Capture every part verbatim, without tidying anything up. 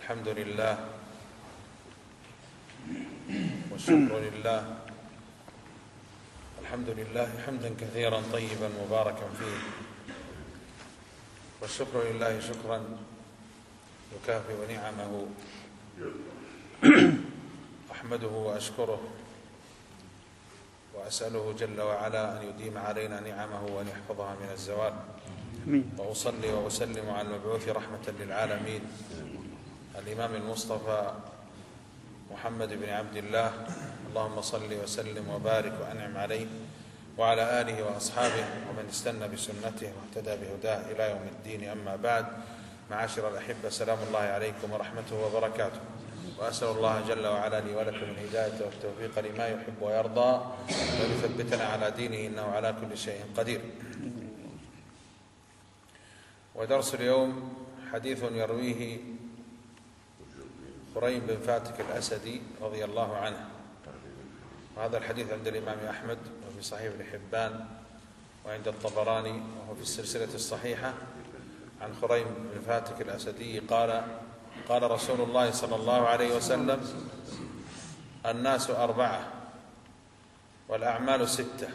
الحمد لله والشكر لله. الحمد لله حمدا كثيرا طيبا مباركا فيه، والشكر لله شكرا يكافئ نعمه. أحمده وأشكره وأسأله جل وعلا أن يديم علينا نعمه وأن يحفظها من الزوال. وأصلي وأسلم على المبعوث رحمة للعالمين الإمام المصطفى محمد بن عبد الله، اللهم صل وسلم وبارك وأنعم عليه وعلى آله وأصحابه ومن استنى بسنته واهتدى بهداه إلى يوم الدين. أما بعد، معاشر الأحبة، سلام الله عليكم ورحمته وبركاته، وأسأل الله جل وعلا لي ولكم الهداية والتوفيق لما يحب ويرضى، وأن يثبتنا على دينه إنه على كل شيء قدير. ودرس اليوم حديث يرويه خريم بن فاتك الأسدي رضي الله عنه، وهذا الحديث عند الإمام أحمد وفي صحيح ابن حبان وعند الطبراني وهو في السلسلة الصحيحة عن خريم بن فاتك الأسدي قال: قال رسول الله صلى الله عليه وسلم: الناس أربعة والأعمال ستة.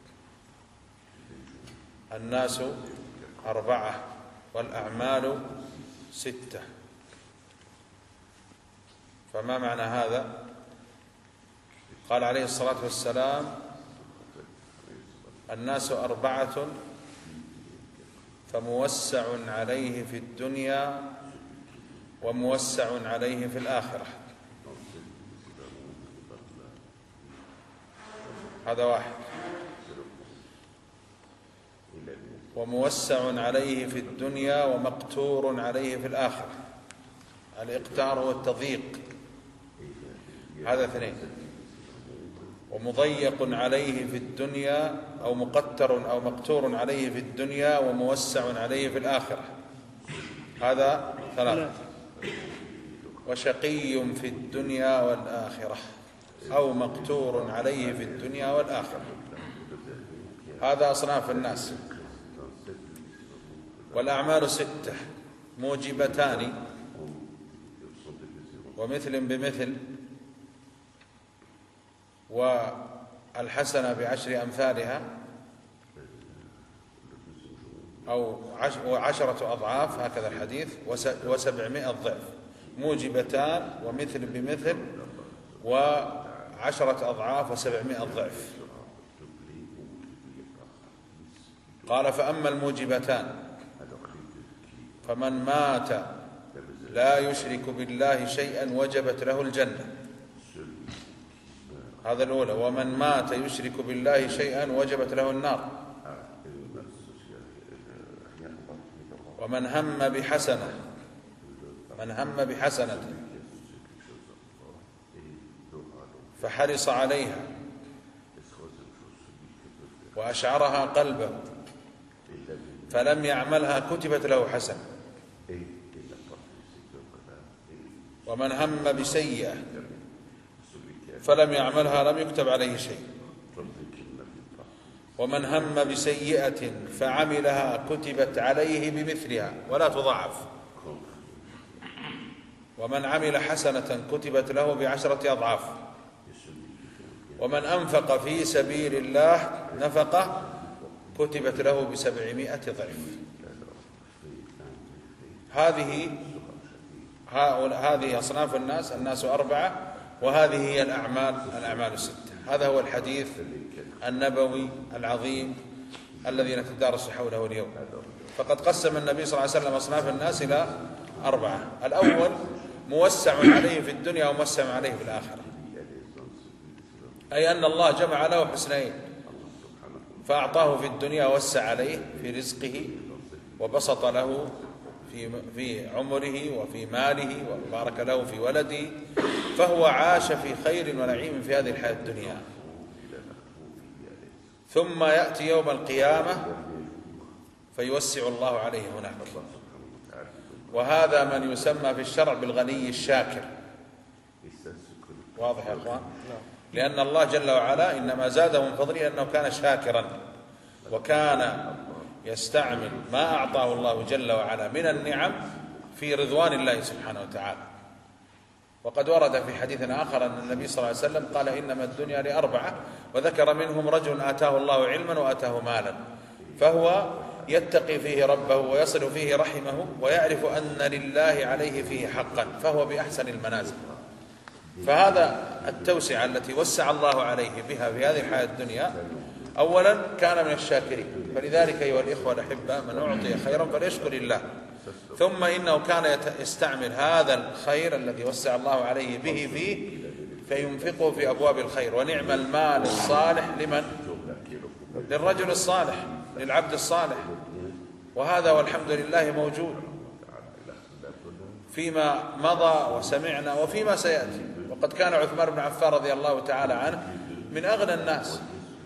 الناس أربعة والأعمال ستة. فما معنى هذا؟ قال عليه الصلاة والسلام: الناس أربعة فموسع عليه في الدنيا وموسع عليه في الآخرة. هذا واحد. وموسع عليه في الدنيا ومقتور عليه في الآخرة. الإقتار هو التضييق، هذا اثنين. ومضيق عليه في الدنيا أو مقتر أو مقتور عليه في الدنيا وموسع عليه في الآخرة، هذا ثلاثة. وشقي في الدنيا والآخرة أو مقتور عليه في الدنيا والآخرة. هذا أصناف الناس. والأعمال ستة موجبتان ومثل بمثل، والحسنة بعشر أمثالها أو عشرة أضعاف، هكذا الحديث، وسبعمائة ضعف. موجبتان ومثل بمثل وعشرة أضعاف وسبعمائة ضعف. قال: فأما الموجبتان فمن مات لا يشرك بالله شيئا وجبت له الجنة. هذا الأولى. ومن مات يشرك بالله شيئا وجبت له النار. ومن هم بحسنة من هم بحسنة فحرص عليها وأشعرها قلبه فلم يعملها كتبت له حسنة. ومن هم بسيئة فلم يعملها لم يكتب عليه شيء. ومن هم بسيئة فعملها كتبت عليه بمثلها ولا تضاعف. ومن عمل حسنة كتبت له بعشرة أضعاف. ومن أنفق في سبيل الله نفقة كتبت له بسبعمائة ضعف. هذه هذه أصناف الناس. الناس أربعة وهذه هي الأعمال الأعمال الستة. هذا هو الحديث النبوي العظيم الذي نتدارس حوله اليوم. فقد قسم النبي صلى الله عليه وسلم أصناف الناس إلى أربعة. الأول موسع عليه في الدنيا وموسع عليه في الآخرة، أي أن الله جمع له حسنين، فأعطاه في الدنيا ووسع عليه في رزقه وبسط له في في عمره وفي ماله وبارك له في ولده، فهو عاش في خير ونعيم في هذه الحياة الدنيا. ثم يأتي يوم القيامة فيوسع الله عليه هناك. وهذا من يسمى في الشرع بالغني الشاكر. واضح يا أخوان؟ لأن الله جل وعلا إنما زاده من فضله أنه كان شاكرا، وكان يستعمل ما أعطاه الله جل وعلا من النعم في رضوان الله سبحانه وتعالى. وقد ورد في حديث آخر أن النبي صلى الله عليه وسلم قال إنما الدنيا لأربعة، وذكر منهم رجل آتاه الله علما وآتاه مالا، فهو يتقي فيه ربه ويصل فيه رحمه ويعرف أن لله عليه فيه حقا، فهو بأحسن المنازل. فهذا التوسعة التي وسع الله عليه بها في هذه الحياة الدنيا أولا كان من الشاكرين، فلذلك أيها الإخوة الأحبة من أعطي خيرا فليشكر الله. ثم إنه كان يستعمل هذا الخير الذي وسع الله عليه به فيه فينفقه في أبواب الخير. ونعم المال الصالح لمن؟ للرجل الصالح، للعبد الصالح. وهذا والحمد لله موجود فيما مضى وسمعنا وفيما سيأتي. وقد كان عثمان بن عفان رضي الله تعالى عنه من أغنى الناس،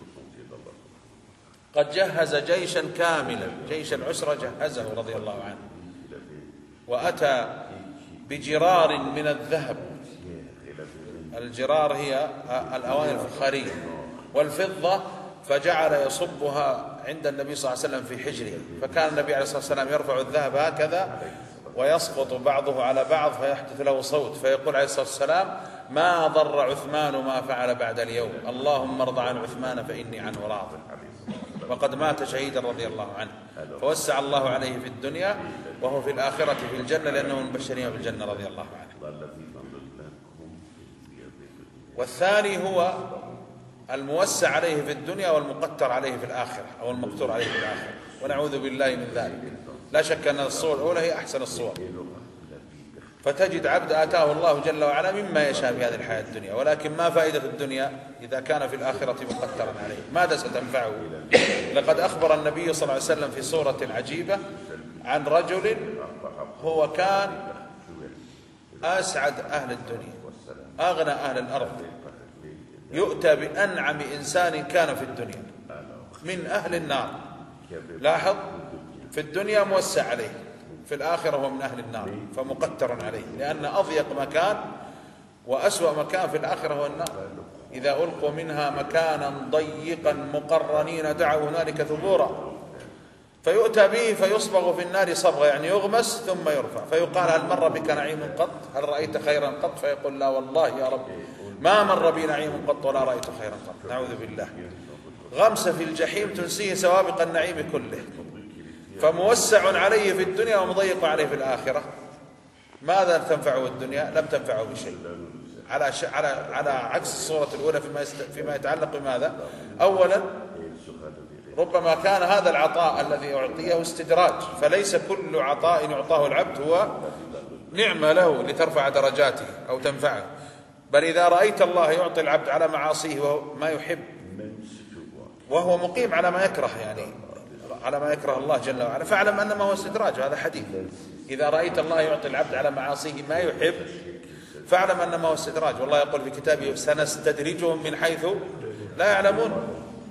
قد جهز جيشا كاملا، جيش العسرة جهزه رضي الله عنه، وأتى بجرار من الذهب. الجرار هي الأواني الفخارية، والفضة، فجعل يصبها عند النبي صلى الله عليه وسلم في حجره. فكان النبي عليه الصلاة والسلام يرفع الذهب هكذا ويسقط بعضه على بعض فيحدث له صوت، فيقول عليه الصلاة والسلام: ما ضر عثمان ما فعل بعد اليوم، اللهم ارض عن عثمان فإني عنه راض. وقد مات شهيدا رضي الله عنه، فوسع الله عليه في الدنيا وهو في الآخرة في الجنة، لأنه من المبشرين بالجنة رضي الله عنه. والثاني هو الموسع عليه في الدنيا والمقتر عليه في الآخرة، أو المقتور عليه في الآخرة، ونعوذ بالله من ذلك. لا شك أن الصور الأولى هي أحسن الصور، فتجد عبد آتاه الله جل وعلا مما يشاء في هذه الحياة الدنيا، ولكن ما فائدة الدنيا إذا كان في الآخرة مقترا عليه؟ ماذا ستنفعه؟ لقد أخبر النبي صلى الله عليه وسلم في سورة عجيبة عن رجل هو كان أسعد أهل الدنيا، أغنى أهل الأرض، يؤتى بأنعم إنسان كان في الدنيا من أهل النار. لاحظ، في الدنيا موسع عليه، في الآخرة هو من أهل النار فمقتر عليه، لأن أضيق مكان وأسوأ مكان في الآخرة هو النار. إذا ألقوا منها مكانا ضيقا مقرنين دعوا هنالك ثبورا، فيؤتى به فيصبغ في النار صبغة، يعني يغمس ثم يرفع، فيقال: هل مر بك نعيم قط؟ هل رأيت خيرا قط؟ فيقول: لا والله يا رب ما مر بي نعيم قط ولا رأيت خيرا قط. نعوذ بالله. غمسة في الجحيم تنسيه سوابق النعيم كله. فموسع عليه في الدنيا ومضيق عليه في الآخرة. ماذا تنفعه الدنيا؟ لم تنفعه بشيء، على ش... على على عكس الصورة الأولى فيما يست... فيما يتعلق بماذا؟ أولا ربما كان هذا العطاء الذي يعطيه استدراج، فليس كل عطاء يعطاه العبد هو نعمة له لترفع درجاته أو تنفعه، بل إذا رأيت الله يعطي العبد على معاصيه وهو ما يحب وهو مقيم على ما يكره، يعني على ما يكره الله جل وعلا، فاعلم أنما هو استدراج. هذا حديث: إذا رأيت الله يعطي العبد على معاصيه ما يحب فاعلم أنما هو استدراج. والله يقول في كتابه: سنستدرجهم من حيث لا يعلمون.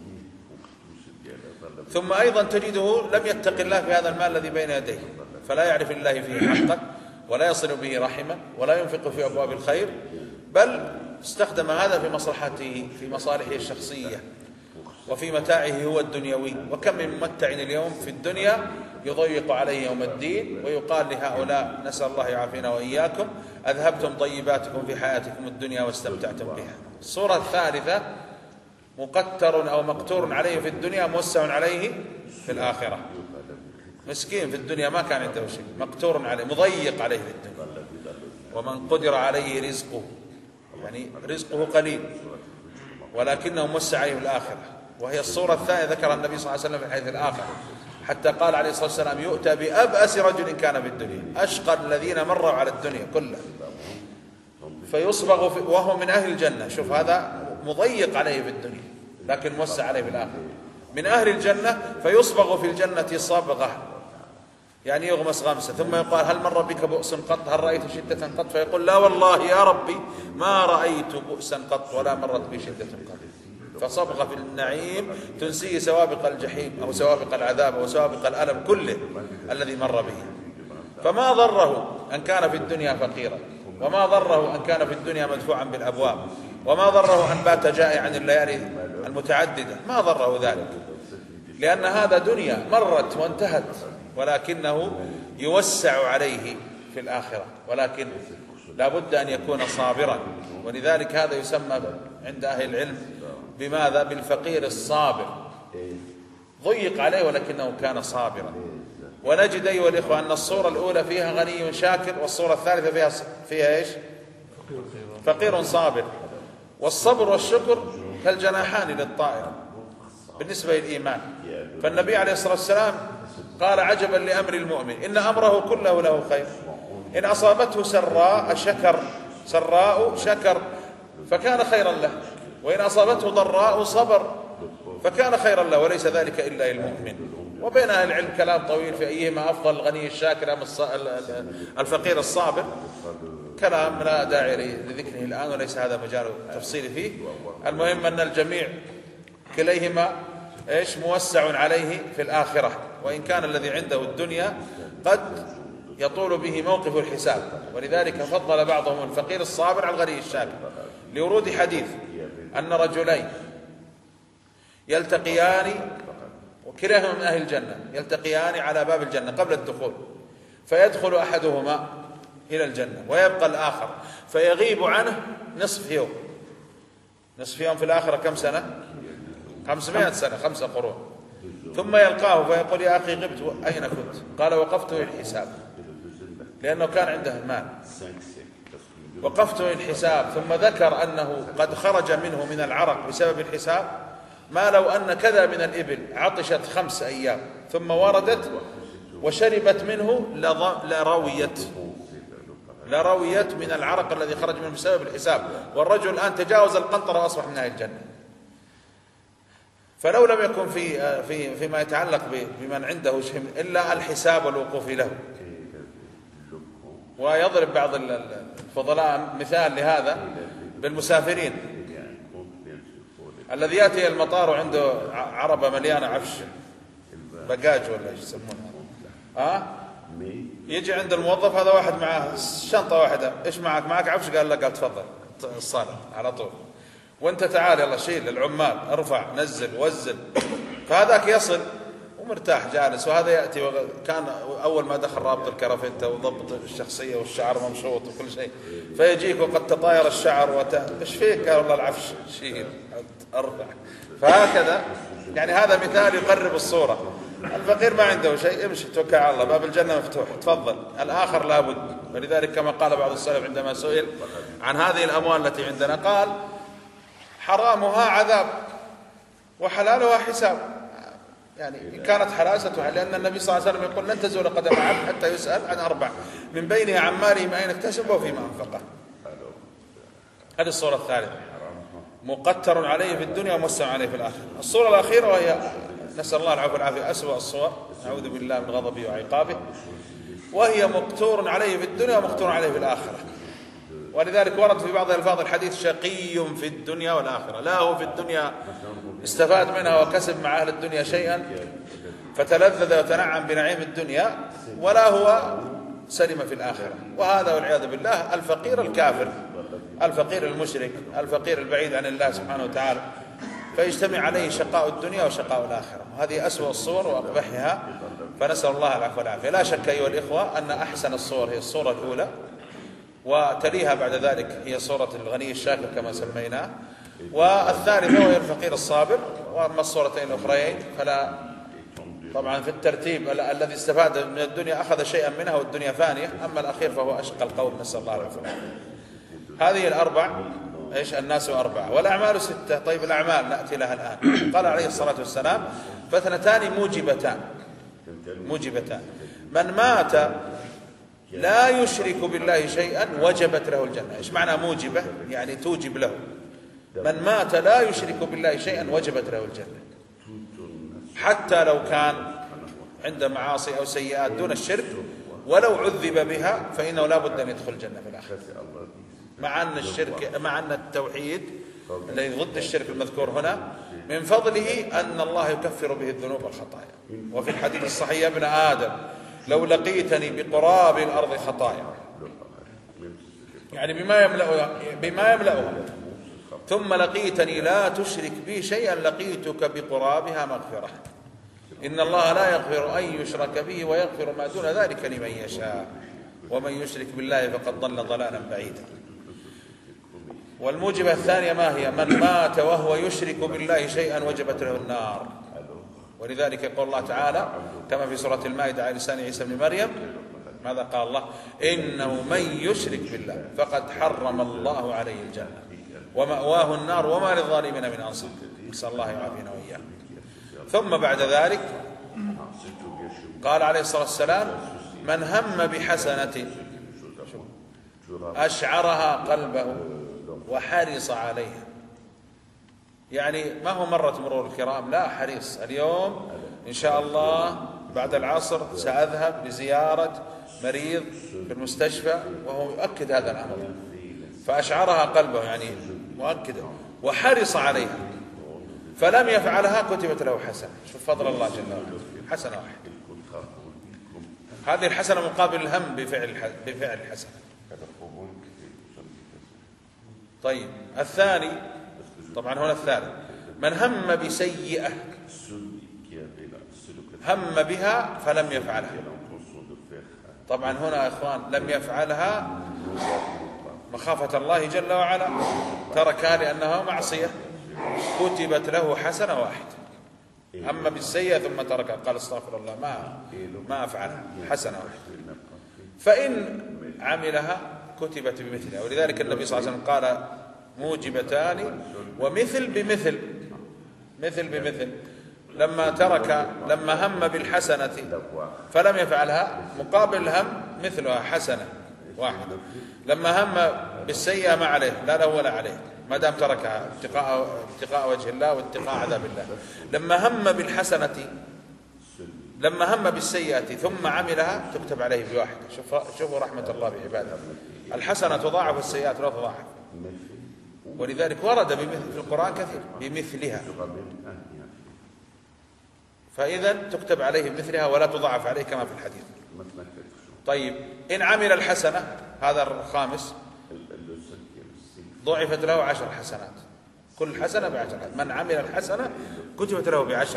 ثم أيضا تجده لم يتق الله في هذا المال الذي بين يديه، فلا يعرف الله فيه حقا ولا يصل به رحمه ولا ينفق في أبواب الخير، بل استخدم هذا في مصلحته، في مصالحه الشخصية وفي متاعه هو الدنيوي. وكم من ممتع اليوم في الدنيا يضيق عليه يوم الدين، ويقال لهؤلاء: نسأل الله يعافينا وإياكم، أذهبتم طيباتكم في حياتكم الدنيا واستمتعتم بها. الصورة الثالثة: مقتر أو مقتور عليه في الدنيا، موسع عليه في الآخرة. مسكين في الدنيا ما كان عنده شيء، مقتور عليه، مضيق عليه في الدنيا. ومن قدر عليه رزقه، يعني رزقه قليل ولكنه موسع عليه في الآخرة. وهي الصورة الثانية ذكر النبي صلى الله عليه وسلم في الحديث الآخر، حتى قال عليه الصلاة والسلام: يؤتى بأبأس رجل كان في الدنيا، أشقى الذين مروا على الدنيا كلها، فيصبغ في وهو من أهل الجنة. شوف، هذا مضيق عليه في الدنيا لكن موسع عليه في الآخرة، من أهل الجنة، فيصبغ في الجنة صبغة، يعني يغمس غمسة، ثم يقال: هل مر بك بؤس قط؟ هل رأيت شدة قط؟ فيقول: لا والله يا ربي ما رأيت بؤسا قط ولا مرت بي شدة قط. فصبغة في النعيم تنسيه سوابق الجحيم أو سوابق العذاب أو سوابق الألم كله الذي مر به. فما ضره أن كان في الدنيا فقيرا، وما ضره أن كان في الدنيا مدفوعا بالأبواب، وما ضره أن بات جائعا الليالي المتعددة، ما ضره ذلك، لأن هذا دنيا مرت وانتهت، ولكنه يوسع عليه في الآخرة. ولكن لا بد أن يكون صابرا. ولذلك هذا يسمى عند أهل العلم بماذا؟ بالفقير الصابر. ضيق عليه ولكنه كان صابرا. ونجد أيها الإخوة أن الصورة الأولى فيها غني شاكر، والصورة الثالثة فيها فيها إيش؟ فقير صابر. والصبر والشكر كالجناحان للطائر بالنسبة للإيمان. فالنبي عليه الصلاة والسلام قال: عجبا لأمر المؤمن إن أمره كله له خير، إن أصابته سراء شكر سراء شكر فكان خيرا له، وإن أصابته ضراء صبر فكان خيرا له، وليس ذلك إلا للمؤمن. وبين أهل العلم كلام طويل في أيهما أفضل، الغني الشاكر أم الفقير الصابر، كلام لا داعي لذكره الآن وليس هذا مجال التفصيل فيه. المهم أن الجميع كليهما إيش موسع عليه في الآخرة، وإن كان الذي عنده الدنيا قد يطول به موقف الحساب. ولذلك فضل بعضهم الفقير الصابر على الغني الشاكر لورود حديث أن رجلين يلتقيان وكلاهما من أهل الجنة، يلتقيان على باب الجنة قبل الدخول، فيدخل أحدهما إلى الجنة ويبقى الآخر، فيغيب عنه نصف يوم. نصف يوم في الآخرة كم سنة؟ خمسمائة سنة، خمسة قرون. ثم يلقاه فيقول: يا أخي غبت، أين كنت؟ قال: وقفت للحساب، لأنه كان عنده المال. وقفت للحساب، ثم ذكر أنه قد خرج منه من العرق بسبب الحساب ما لو أن كذا من الإبل عطشت خمس أيام ثم وردت وشربت منه لرويت لرويت من العرق الذي خرج منه بسبب الحساب. والرجل الآن تجاوز القنطرة وأصبح من أهل الجنة. فلو لم يكن في في فيما يتعلق بمن عنده شيء إلا الحساب والوقوف له. ويضرب بعض الفضلاء مثال لهذا بالمسافرين الذي يأتي المطار وعنده عربة مليانة عفش، بقاج ولا ايش يسمونها، ها يجي عند الموظف، هذا واحد معاه شنطة واحدة، ايش معك؟ معك عفش؟ قال لا. قال تفضل الصالة على طول، وانت تعال يلا شيل العمال، ارفع نزل وزن. فهذاك يصل ومرتاح جالس، وهذا يأتي وغ... كان أول ما دخل رابط الكرافتة وضبط الشخصية والشعر ممشوط وكل شيء، فيجيك وقد تطاير الشعر وت... ايش فيك؟ قال والله العفش، شيل ارفع. فهكذا يعني هذا مثال يقرب الصورة. الفقير ما عنده شيء، امشي توكل على الله، باب الجنة مفتوح، تفضل. الآخر لابد. ولذلك كما قال بعض السلف عندما سئل عن هذه الأموال التي عندنا قال: حرامها عذاب وحلالها حساب. يعني إن كانت حلاستها، لأن النبي صلى الله عليه وسلم يقول: لن تزول قدم عبد حتى يسأل عن أربع، من بينها عن ماله أين اكتسبه وفيما أنفقه. هذه الصورة الثالثة، مقتر عليه في الدنيا وموسع عليه في الآخرة. الصورة الأخيرة وهي نسأل الله العفو والعافية، أسوأ الصور، نعوذ بالله من غضبه وعقابه، وهي مقتور عليه في الدنيا ومقتور عليه في الآخرة. ولذلك ورد في بعض الألفاظ الحديث: شقي في الدنيا والآخرة. لا هو في الدنيا استفاد منها وكسب مع أهل الدنيا شيئا فتلذذ وتنعم بنعيم الدنيا، ولا هو سلم في الآخرة. وهذا والعياذ بالله الفقير الكافر، الفقير المشرك، الفقير البعيد عن الله سبحانه وتعالى، فيجتمع عليه شقاء الدنيا وشقاء الآخرة. هذه أسوأ الصور وأقبحها، فنسأل الله العفو والعافية. لا شك أيها الإخوة أن أحسن الصور هي الصورة الأولى، وتليها بعد ذلك هي صورة الغني الشاكر كما سميناه، والثالثة وهي الفقير الصابر. وأما الصورتين الأخريين فلا، طبعا في الترتيب الذي استفاد من الدنيا أخذ شيئا منها والدنيا فانية، أما الأخير فهو أشقى القوم، نسأل الله العفو والعافية. هذه الأربع إيش؟ الناس أربعة والأعمال ستة. طيب الأعمال نأتي لها الآن. قال عليه الصلاة والسلام: فاثنتان موجبتان موجبتان من مات لا يشرك بالله شيئا وجبت له الجنة. إيش معنى موجبة؟ يعني توجب له. من مات لا يشرك بالله شيئا وجبت له الجنة، حتى لو كان عنده معاصي أو سيئات دون الشرك، ولو عذب بها فإنه لا بد أن يدخل الجنة في الآخرة. مع أن الشرك، مع أن التوحيد الذي ضد الشرك المذكور هنا من فضله أن الله يكفر به الذنوب والخطايا. وفي الحديث الصحيح: يا ابن آدم لو لقيتني بقراب الأرض خطايا، يعني بما يملأها بما يملأها ثم لقيتني لا تشرك بي شيئا لقيتك بقرابها مغفرة. إن الله لا يغفر أن يشرك به ويغفر ما دون ذلك لمن يشاء. ومن يشرك بالله فقد ضل ضلالا بعيدا. والموجبة الثانية ما هي؟ من مات وهو يشرك بالله شيئا وجبت له النار. ولذلك يقول الله تعالى كما في سورة المائدة على لسان عيسى بن مريم، ماذا قال الله؟ إنه من يشرك بالله فقد حرم الله عليه الجنة ومأواه النار وما للظالمين من أنصار. نسأل الله يعافينا وإياكم. ثم بعد ذلك قال عليه الصلاة والسلام من هم بحسنة أشعرها قلبه وحرص عليها. يعني ما هو مرة مرور الكرام، لا، حريص. اليوم إن شاء الله بعد العصر سأذهب لزيارة مريض في المستشفى وهو يؤكد هذا الأمر، فأشعرها قلبه يعني مؤكدا وحرص عليها فلم يفعلها كتبت له حسنة. شوف فضل الله جل وعلا، حسنة واحدة. هذه الحسنة مقابل الهم بفعل بفعل الحسنة. طيب الثاني، طبعا هنا الثالث، من هم بسيئة هم بها فلم يفعلها. طبعا هنا يا إخوان لم يفعلها مخافة الله جل وعلا، تركها لأنها معصية، كتبت له حسنة واحدة. هم بالسيئة ثم تركها، قال استغفر الله ما ما أفعلها، حسنة واحدة. فإن عملها كتبت بمثلها. ولذلك النبي صلى الله عليه وسلم قال موجبتان ومثل بمثل، مثل بمثل. لما ترك لما هم بالحسنة فلم يفعلها مقابل الهم مثلها حسنة واحدة. لما هم بالسيئة ما عليه، لا له ولا عليه، ما دام تركها اتقاء اتقاء وجه الله واتقاء عذاب الله. لما هم بالحسنة لما هم بالسيئة ثم عملها تكتب عليه بواحدة. شوفوا شوفوا رحمة الله بعباده، الحسنة تضاعف والسيئات لا تضاعف. ولذلك ورد في القرآن كثير بمثلها، فإذا تكتب عليه بمثلها ولا تضاعف عليه كما في الحديث. طيب إن عمل الحسنة، هذا الخامس، ضعفت له عشر حسنات، كل حسنة بعشر. من عمل الحسنة كتبت له بعشر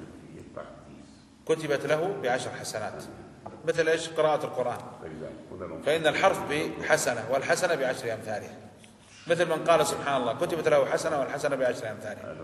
كتبت له بعشر حسنات. مثل إيش؟ قراءة القرآن، فإن الحرف بحسنة والحسنة بعشر أمثالها. مثل من قال سبحان الله كتبت له حسنة والحسنة بعشر أمثالها.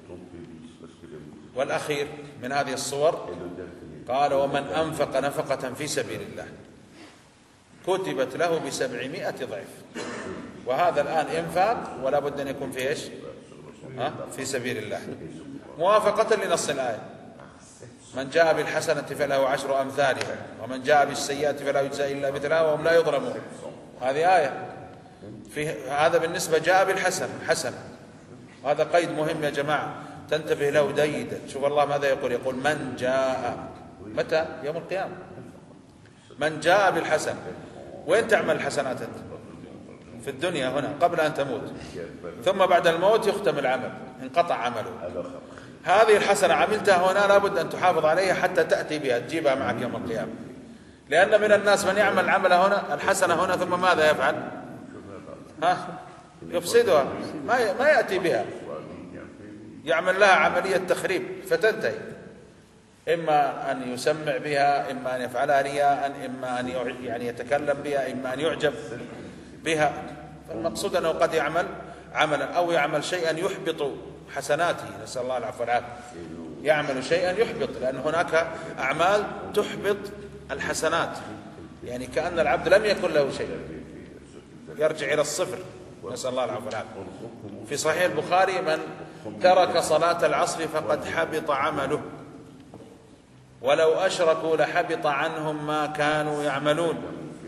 والأخير من هذه الصور قال ومن أنفق نفقة في سبيل الله كتبت له بسبعمائة ضعف. وهذا الآن إنفاق ولا بد أن يكون في إيش؟ ها؟ في سبيل الله، موافقة لنص الآية. من جاء بالحسنة فله عشر أمثالها ومن جاء بالسيئة فلا يجزى إلا مثلها وهم لا يظلمون. هذه آية في هذا بالنسبة جاء بالحسنة حسنة. هذا قيد مهم يا جماعة تنتبه له جيدا. شوف الله ماذا يقول، يقول من جاء، متى؟ يوم القيامة. من جاء بالحسنة. وين تعمل الحسنات أنت؟ في الدنيا هنا قبل أن تموت، ثم بعد الموت يختم العمل، انقطع عمله. هذه الحسنة عملتها هنا لابد أن تحافظ عليها حتى تأتي بها تجيبها معك يوم القيامة. لأن من الناس من يعمل العمل هنا الحسنة هنا ثم ماذا يفعل؟ ها؟ يفسدها، ما ما يأتي بها، يعمل لها عملية تخريب فتنتهي. إما أن يسمع بها، إما أن يفعلها رياء، إما أن يعني يتكلم بها، إما أن يعجب بها. فالمقصود أنه قد يعمل عملا أو يعمل شيئا يحبط حسناته، نسأل الله العفو والعافية. يعمل شيئا يحبط، لأن هناك أعمال تحبط الحسنات، يعني كأن العبد لم يكن له شيء، يرجع إلى الصفر، نسأل الله العفو والعافية. في صحيح البخاري من ترك صلاة العصر فقد حبط عمله ولو أشركوا لحبط عنهم ما كانوا يعملون.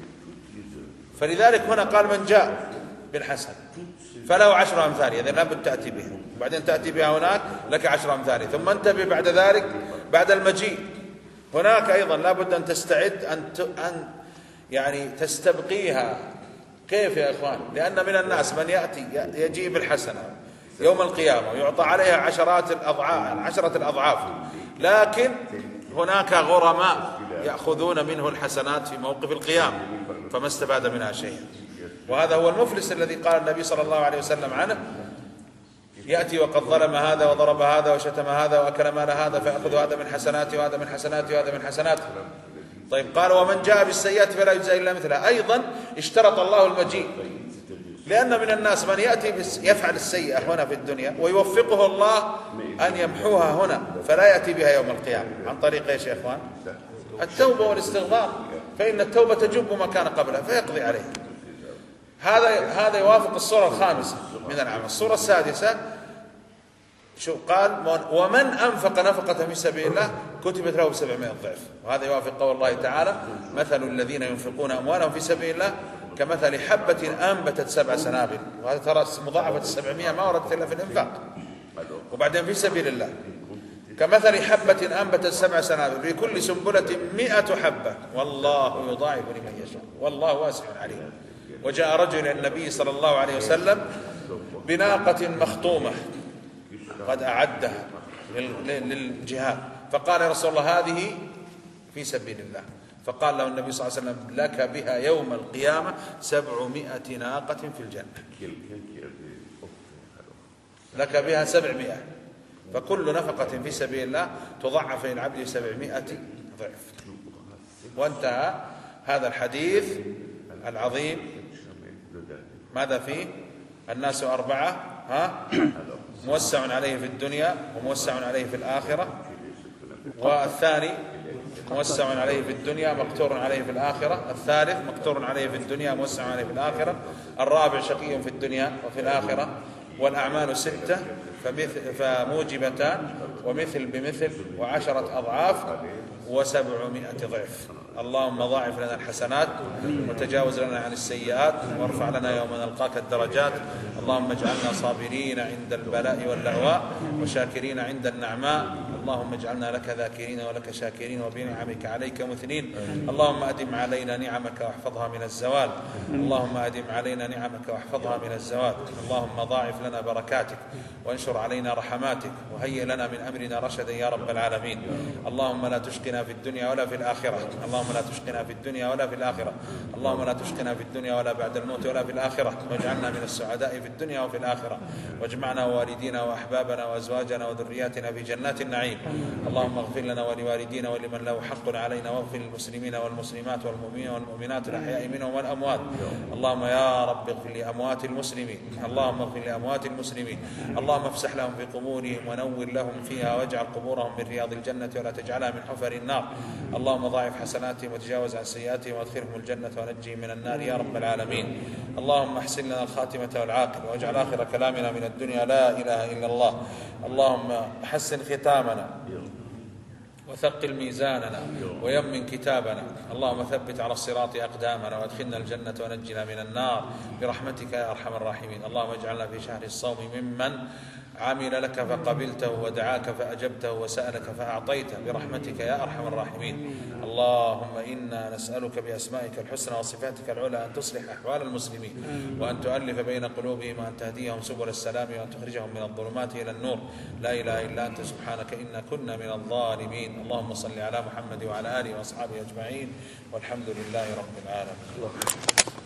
فلذلك هنا قال من جاء بالحسن فله عشر أمثالها، إذن لابد تأتي بها، بعدين تأتي بها هناك لك عشر أمثالها، ثم انتبه بعد ذلك بعد المجيء هناك أيضا لابد أن تستعد أن أن يعني تستبقيها. كيف يا إخوان؟ لأن من الناس من يأتي يجيء بالحسنة يوم القيامة ويعطى عليها عشرات الأضعاف عشرة الأضعاف، لكن هناك غرماء يأخذون منه الحسنات في موقف القيامة فما استفاد منها شيئا. وهذا هو المفلس الذي قال النبي صلى الله عليه وسلم عنه يأتي وقد ظلم هذا وضرب هذا وشتم هذا وأكل مال هذا فيأخذ هذا من حسناته وهذا من حسناته وهذا من حسناته، طيب قال ومن جاء بالسيئات فلا يجزى إلا مثلها. أيضا اشترط الله المجيء، لأن من الناس من يأتي يفعل السيئة هنا في الدنيا ويوفقه الله أن يمحوها هنا فلا يأتي بها يوم القيامة. عن طريق ايش يا إخوان؟ التوبة والاستغفار، فإن التوبة تجب ما كان قبلها فيقضي عليه. هذا هذا يوافق الصورة الخامسة من العمل. الصورة السادسة شو قال؟ ومن أنفق نفقة في سبيل الله كتبت له سبعمائة ضعف. وهذا يوافق قول الله تعالى مثل الذين ينفقون أموالهم في سبيل الله كمثل حبة أنبتت سبع سنابل. وهذا ترى مضاعفة السبعمائة ما وردت إلا في الإنفاق. وبعدين في سبيل الله كمثل حبة أنبتت سبع سنابل في كل سنبلة مئة حبة والله يضاعف لمن يشاء والله واسع عليم. وجاء رجل إلى النبي صلى الله عليه وسلم بناقة مخطومة قد أعدها للجهاد، فقال يا رسول الله هذه في سبيل الله. فقال له النبي صلى الله عليه وسلم لك بها يوم القيامة سبعمائة ناقة في الجنة، لك بها سبعمائة. فكل نفقة في سبيل الله تضعف للعبد سبعمائة ضعف. وانتهى هذا الحديث العظيم. ماذا فيه؟ الناس أربعة، ها؟ موسع عليه في الدنيا وموسع عليه في الآخرة، والثاني موسع عليه في الدنيا مقتور عليه في الآخرة، الثالث مقتور عليه في الدنيا موسع عليه في الآخرة، الرابع شقي في الدنيا وفي الآخرة. والأعمال ستة فمثل فموجبتان ومثل بمثل وعشرة أضعاف وسبعمائة ضعف. اللهم ضاعف لنا الحسنات وتجاوز لنا عن السيئات وارفع لنا يوم نلقاك الدرجات. اللهم اجعلنا صابرين عند البلاء واللهواء وشاكرين عند النعماء. اللهم اجعلنا لك ذاكرين ولك شاكرين وبنعمك عليك مثنين. اللهم أدم علينا نعمك واحفظها من الزوال. اللهم أدم علينا نعمك واحفظها من الزوال. اللهم ضاعف لنا بركاتك وانشر علينا رحماتك وهيئ لنا من أمرنا رشدا يا رب العالمين. اللهم لا تشقنا في الدنيا ولا في الآخرة. اللهم لا تشقنا في الدنيا ولا في الآخرة. اللهم لا تشقنا في الدنيا ولا بعد الموت ولا في الآخرة. واجعلنا من السعداء في الدنيا وفي الآخرة. واجمعنا ووالدينا وأحبابنا وأزواجنا وذرياتنا في جنات النعيم. اللهم اغفر لنا ولوالدينا ولمن له حق علينا، واغفر للمسلمين والمسلمات والمؤمنين والمؤمنات الأحياء منهم والأموات. اللهم يا رب اغفر لأموات المسلمين. اللهم اغفر لأموات المسلمين. اللهم افسح لهم في قبورهم ونور لهم فيها واجعل قبورهم من رياض الجنة ولا تجعلها من حفر النار. اللهم ضاعف حسناتهم وتجاوز عن سيئاتهم وادخلهم الجنة ونجهم من النار يا رب العالمين. اللهم احسن لنا الخاتمة والعاقبة واجعل آخر كلامنا من الدنيا لا إله إلا الله. اللهم حسن ختامنا وثقل ميزاننا ويمن كتابنا. اللهم ثبت على الصراط أقدامنا وادخلنا الجنة ونجنا من النار برحمتك يا أرحم الراحمين. اللهم اجعلنا في شهر الصوم ممن عمل لك فقبلته ودعاك فأجبته وسألك فأعطيته برحمتك يا أرحم الراحمين. اللهم إنا نسألك بأسمائك الحسنى وصفاتك العلى أن تصلح أحوال المسلمين وأن تؤلف بين قلوبهم وأن تهديهم سبل السلام وأن تخرجهم من الظلمات إلى النور. لا إله إلا أنت سبحانك إنا كنا من الظالمين. اللهم صل على محمد وعلى آله وأصحابه أجمعين والحمد لله رب العالمين.